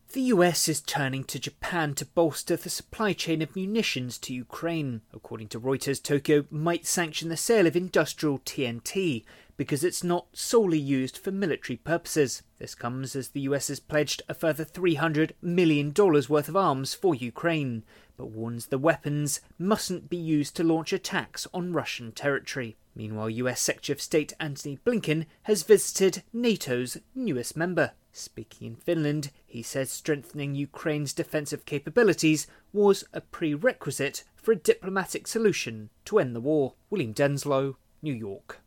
The US is turning to Japan to bolster the supply chain of munitions to Ukraine. According to Reuters, Tokyo might sanction the sale of industrial TNT because it's not solely used for military purposes. This comes as the US has pledged a further $300 million worth of arms for Ukraine, but warns the weapons mustn't be used to launch attacks on Russian territory. Meanwhile, US Secretary of State Antony Blinken has visited NATO's newest member. Speaking in Finland, he says strengthening Ukraine's defensive capabilities was a prerequisite for a diplomatic solution to end the war. William Denslow, New York.